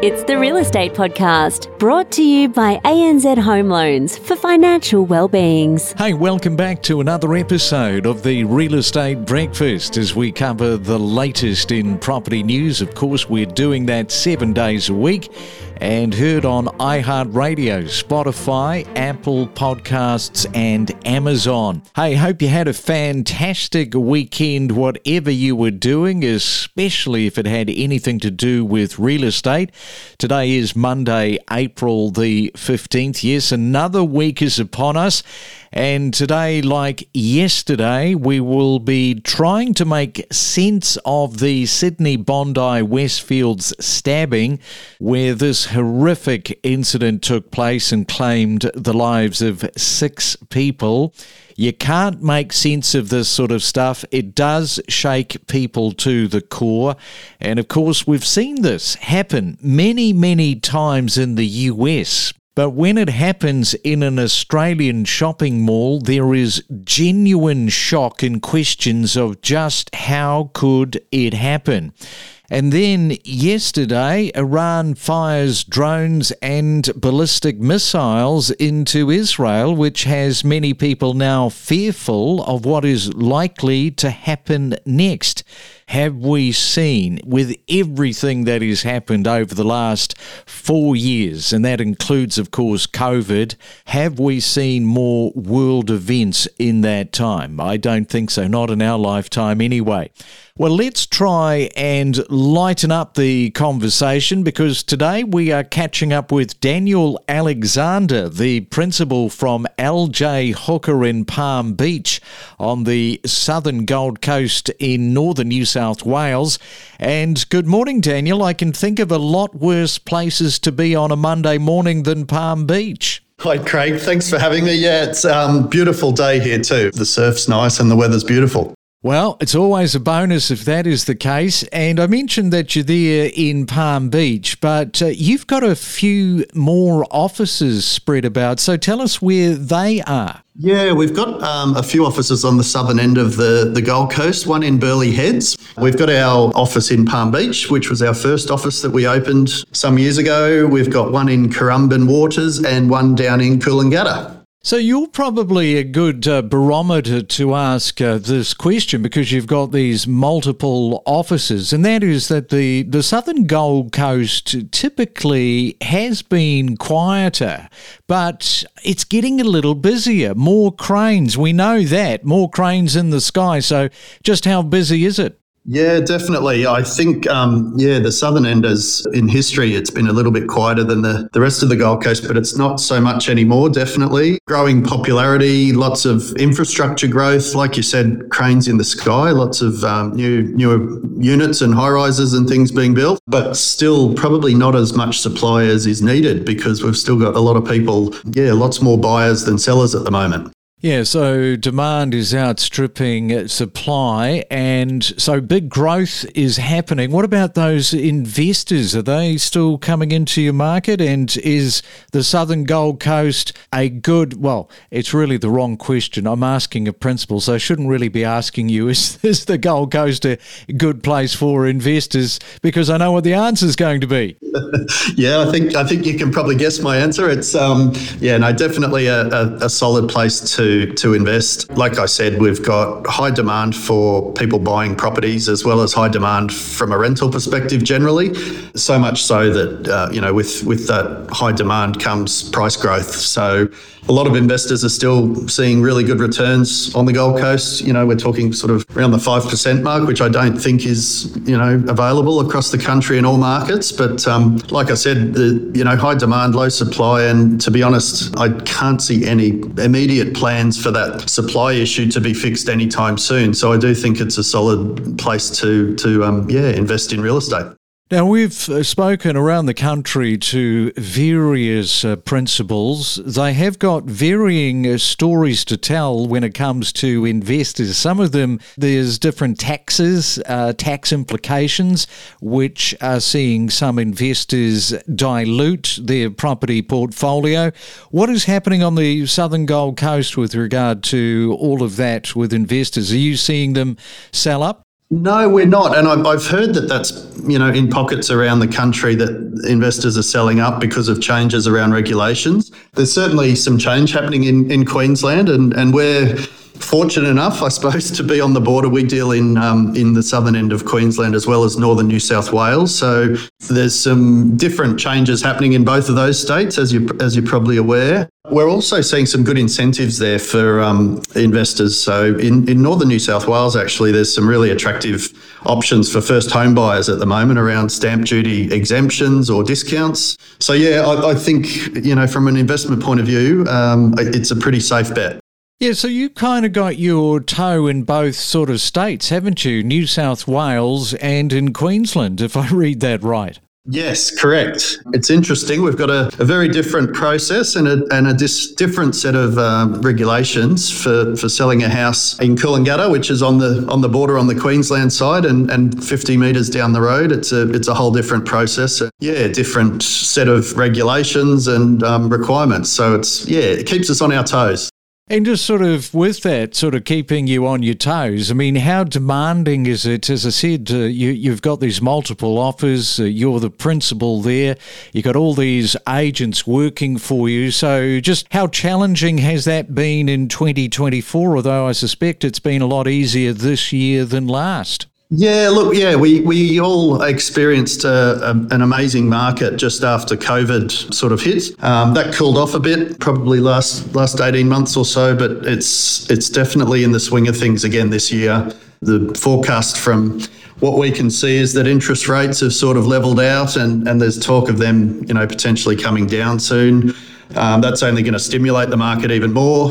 It's the Real Estate Podcast, brought to you by ANZ Home Loans for financial well-beings. Hey, welcome back to another episode of the Real Estate Breakfast as we cover the latest in property news. Of course, we're doing that 7 days a week and heard on iHeartRadio, Spotify, Apple Podcasts and Amazon. Hey, hope you had a fantastic weekend, whatever you were doing, especially if it had anything to do with real estate. Today is Monday, April the 15th. Yes, another week is upon us. And today, like yesterday, we will be trying to make sense of the Sydney Bondi Westfields stabbing, where this horrific incident took place and claimed the lives of 6 people. You can't make sense of this sort of stuff. It does shake people to the core. And of course, we've seen this happen many, many times in the US. But when it happens in an Australian shopping mall, there is genuine shock and questions of just how could it happen. And then yesterday, Iran fires drones and ballistic missiles into Israel, which has many people now fearful of what is likely to happen next. Have we seen, with everything that has happened over the last 4 years, and that includes, of course, COVID, have we seen more world events in that time? I don't think so, not in our lifetime anyway. Well, let's try and lighten up the conversation, because today we are catching up with Daniel Alexander, the principal from LJ Hooker in Palm Beach on the southern Gold Coast in northern New South Wales. And good morning, Daniel. I can think of a lot worse places to be on a Monday morning than Palm Beach. Hi, Craig. Thanks for having me. Yeah, it's a beautiful day here too. The surf's nice and the weather's beautiful. Well, it's always a bonus if that is the case. And I mentioned that you're there in Palm Beach, but you've got a few more offices spread about. So tell us where they are. Yeah, we've got a few offices on the southern end of the Gold Coast, one in Burleigh Heads. We've got our office in Palm Beach, which was our first office that we opened some years ago. We've got one in Currumbin Waters and one down in Coolangatta. So you're probably a good barometer to ask this question, because you've got these multiple offices, and that is that the southern Gold Coast typically has been quieter, but it's getting a little busier. More cranes, we know that, more cranes in the sky. So just how busy is it? Yeah, definitely. I think, the southern end in history, it's been a little bit quieter than the rest of the Gold Coast, but it's not so much anymore, definitely. Growing popularity, lots of infrastructure growth, like you said, cranes in the sky, lots of newer units and high-rises and things being built, but still probably not as much supply as is needed, because we've still got a lot of people, lots more buyers than sellers at the moment. Yeah, so demand is outstripping supply, and so big growth is happening. What about those investors? Are they still coming into your market? And is the southern Gold Coast a good, well, it's really the wrong question. I'm asking a principal, so I shouldn't really be asking you, is the Gold Coast a good place for investors? Because I know what the answer is going to be. Yeah, I think you can probably guess my answer. It's, definitely a solid place to invest. Like I said, we've got high demand for people buying properties, as well as high demand from a rental perspective generally. So much so that, with that high demand comes price growth. So a lot of investors are still seeing really good returns on the Gold Coast. We're talking sort of around the 5% mark, which I don't think is, available across the country in all markets. But like I said, high demand, low supply. And to be honest, I can't see any immediate plans for that supply issue to be fixed anytime soon. So I do think it's a solid place to invest in real estate. Now, we've spoken around the country to various principals. They have got varying stories to tell when it comes to investors. Some of them, there's different taxes, tax implications, which are seeing some investors dilute their property portfolio. What is happening on the southern Gold Coast with regard to all of that with investors? Are you seeing them sell up? No, we're not. And I've heard that that's, in pockets around the country that investors are selling up because of changes around regulations. There's certainly some change happening in Queensland, and we're fortunate enough, I suppose, to be on the border. We deal in the southern end of Queensland as well as northern New South Wales. So there's some different changes happening in both of those states, as you're probably aware. We're also seeing some good incentives there for investors. So in northern New South Wales, actually, there's some really attractive options for first home buyers at the moment around stamp duty exemptions or discounts. So yeah, I think, from an investment point of view, it's a pretty safe bet. Yeah, so you kind of got your toe in both sort of states, haven't you? New South Wales and in Queensland, if I read that right. Yes, correct. It's interesting. We've got a very different process and a different set of regulations for selling a house in Coolangatta, which is on the border on the Queensland side, and 50 metres down the road. It's a whole different process. Yeah, different set of regulations and requirements. So it keeps us on our toes. And just sort of with that, sort of keeping you on your toes, I mean, how demanding is it? As I said, you've got these multiple offers, you're the principal there, you've got all these agents working for you. So just how challenging has that been in 2024, although I suspect it's been a lot easier this year than last? Yeah, look, we all experienced an amazing market just after COVID sort of hit. That cooled off a bit, probably last 18 months or so, but it's definitely in the swing of things again this year. The forecast from what we can see is that interest rates have sort of leveled out, and there's talk of them, potentially coming down soon. That's only going to stimulate the market even more.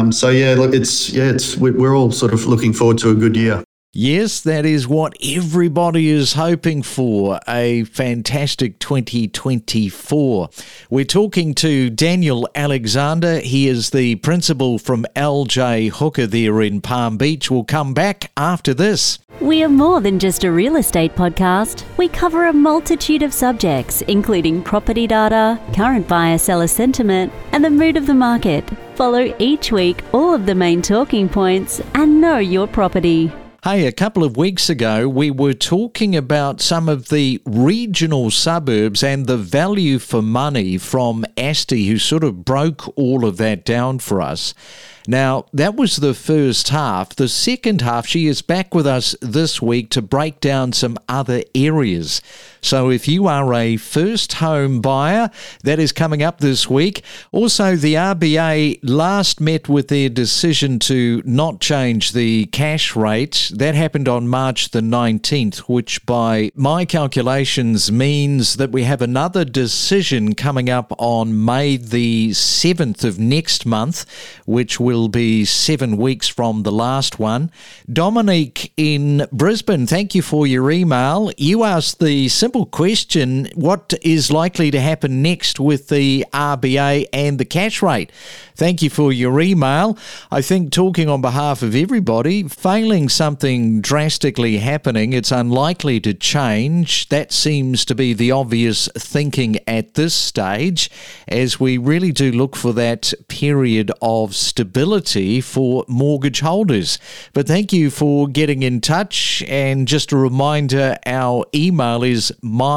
We're all sort of looking forward to a good year. Yes, that is what everybody is hoping for, a fantastic 2024. We're talking to Daniel Alexander. He is the principal from LJ Hooker there in Palm Beach. We'll come back after this. We are more than just a real estate podcast. We cover a multitude of subjects, including property data, current buyer-seller sentiment, and the mood of the market. Follow each week all of the main talking points and know your property. Hey, a couple of weeks ago, we were talking about some of the regional suburbs and the value for money from Asti, who sort of broke all of that down for us. Now, that was the first half. The second half, she is back with us this week to break down some other areas. So if you are a first home buyer, that is coming up this week. Also, the RBA last met with their decision to not change the cash rate. That happened on March the 19th, which by my calculations means that we have another decision coming up on May the 7th of next month, which will be 7 weeks from the last one. Dominique in Brisbane, thank you for your email. You asked the simple question, what is likely to happen next with the RBA and the cash rate? Thank you for your email. I think talking on behalf of everybody, failing something drastically happening, it's unlikely to change. That seems to be the obvious thinking at this stage, as we really do look for that period of stability for mortgage holders. But thank you for getting in touch. And just a reminder, our email is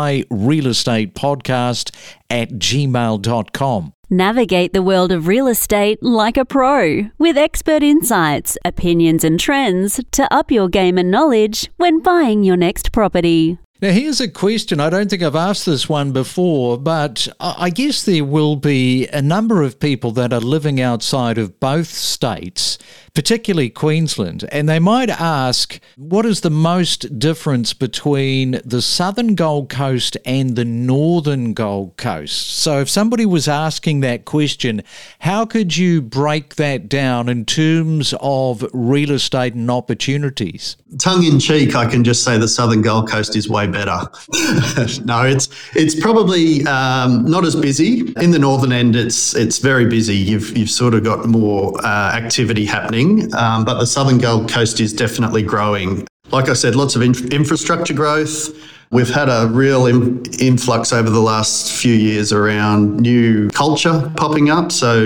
myrealestatepodcast@gmail.com. Navigate the world of real estate like a pro, with expert insights, opinions and trends to up your game and knowledge when buying your next property. Now, here's a question. I don't think I've asked this one before, but I guess there will be a number of people that are living outside of both states, particularly Queensland, and they might ask, what is the most difference between the southern Gold Coast and the northern Gold Coast? So if somebody was asking that question, how could you break that down in terms of real estate and opportunities? Tongue in cheek, I can just say the southern Gold Coast is way better. No, it's probably not as busy. In the northern end, it's very busy. You've sort of got more activity happening, but the southern Gold Coast is definitely growing. Like I said, lots of infrastructure growth. We've had a real influx over the last few years around new culture popping up. So,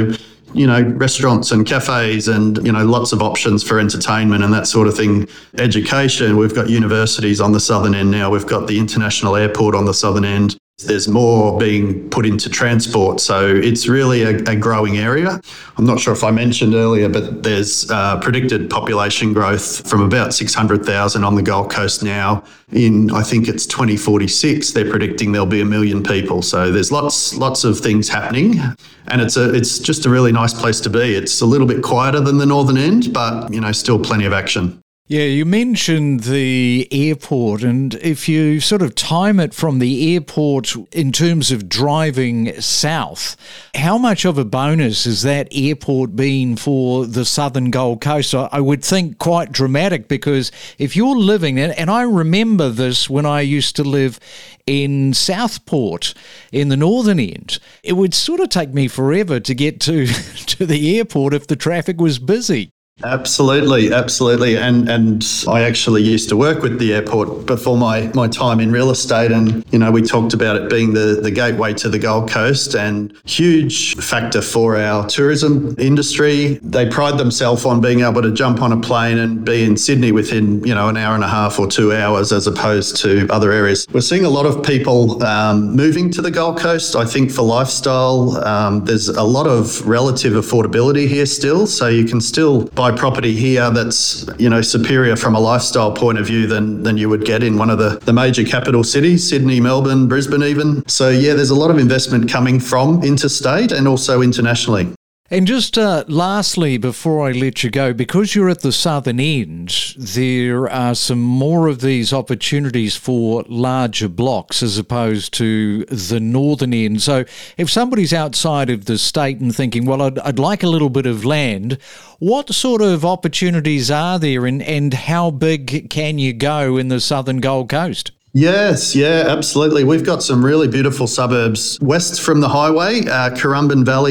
restaurants and cafes and, lots of options for entertainment and that sort of thing. Education, we've got universities on the southern end now. We've got the international airport on the southern end. There's more being put into transport. So it's really a growing area. I'm not sure if I mentioned earlier, but there's predicted population growth from about 600,000 on the Gold Coast now. In, I think it's 2046, they're predicting there'll be 1 million people. So there's lots of things happening. And it's just a really nice place to be. It's a little bit quieter than the northern end, but, still plenty of action. Yeah, you mentioned the airport, and if you sort of time it from the airport in terms of driving south, how much of a bonus has that airport been for the southern Gold Coast? I would think quite dramatic, because if you're living, and I remember this when I used to live in Southport in the northern end, it would sort of take me forever to get to the airport if the traffic was busy. Absolutely. And I actually used to work with the airport before my time in real estate. And, we talked about it being the gateway to the Gold Coast and huge factor for our tourism industry. They pride themselves on being able to jump on a plane and be in Sydney within, an hour and a half or 2 hours as opposed to other areas. We're seeing a lot of people moving to the Gold Coast, I think, for lifestyle. There's a lot of relative affordability here still. So you can still buy property here that's, superior from a lifestyle point of view than you would get in one of the major capital cities, Sydney, Melbourne, Brisbane even. So yeah, there's a lot of investment coming from interstate and also internationally. And just lastly, before I let you go, because you're at the southern end, there are some more of these opportunities for larger blocks as opposed to the northern end. So if somebody's outside of the state and thinking, well, I'd like a little bit of land, what sort of opportunities are there and how big can you go in the southern Gold Coast? Yes, yeah, absolutely. We've got some really beautiful suburbs west from the highway, Currumbin Valley,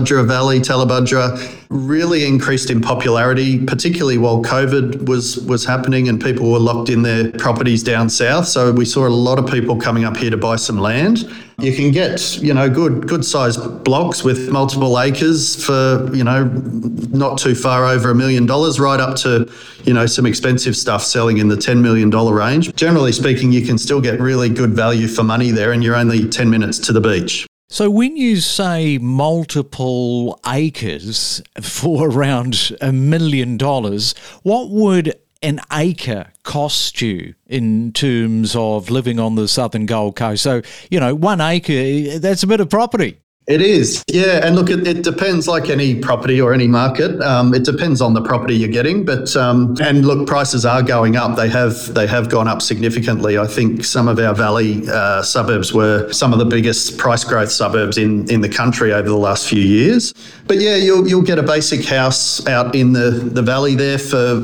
Talabudra, really increased in popularity, particularly while COVID was happening and people were locked in their properties down south. So we saw a lot of people coming up here to buy some land. You can get, good sized blocks with multiple acres for, not too far over $1 million, right up to, some expensive stuff selling in the $10 million range. Generally speaking, you can still get really good value for money there, and you're only 10 minutes to the beach. So when you say multiple acres for around $1 million, what would an acre cost you in terms of living on the southern Gold Coast? So, 1 acre, that's a bit of property. It is, yeah. And look, it depends, like any property or any market. It depends on the property you're getting. But and look, prices are going up. They have gone up significantly. I think some of our valley suburbs were some of the biggest price growth suburbs in the country over the last few years. But yeah, you'll get a basic house out in the valley there for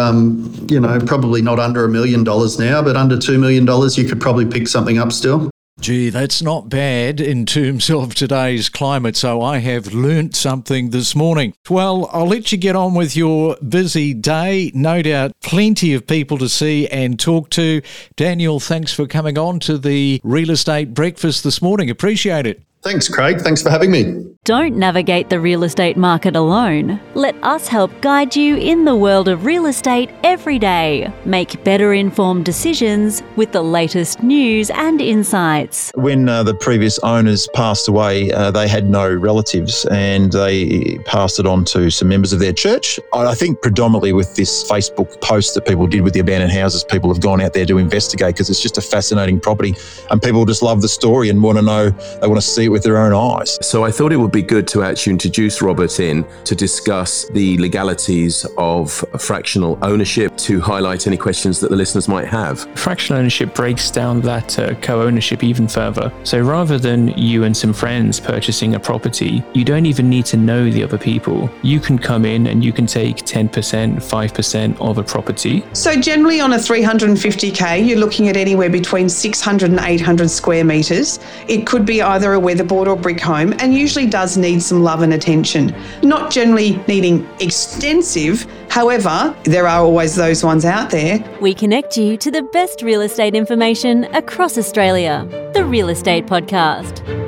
probably not under $1 million now, but under $2 million, you could probably pick something up still. Gee, that's not bad in terms of today's climate, so I have learnt something this morning. Well, I'll let you get on with your busy day. No doubt plenty of people to see and talk to. Daniel, thanks for coming on to the Real Estate Breakfast this morning. Appreciate it. Thanks, Craig. Thanks for having me. Don't navigate the real estate market alone. Let us help guide you in the world of real estate every day. Make better informed decisions with the latest news and insights. When the previous owners passed away, they had no relatives and they passed it on to some members of their church. I think predominantly with this Facebook post that people did with the abandoned houses, people have gone out there to investigate because it's just a fascinating property and people just love the story and want to know, they want to see it with their own eyes. So I thought it would be good to actually introduce Robert in to discuss the legalities of fractional ownership, to highlight any questions that the listeners might have. Fractional ownership breaks down that co-ownership even further. So rather than you and some friends purchasing a property, you don't even need to know the other people. You can come in and you can take 10%, 5% of a property. So generally on a 350k, you're looking at anywhere between 600 and 800 square metres. It could be either a weatherboard or brick home, and usually does need some love and attention. Not generally needing extensive, however, there are always those ones out there. We connect you to the best real estate information across Australia. The Real Estate Podcast.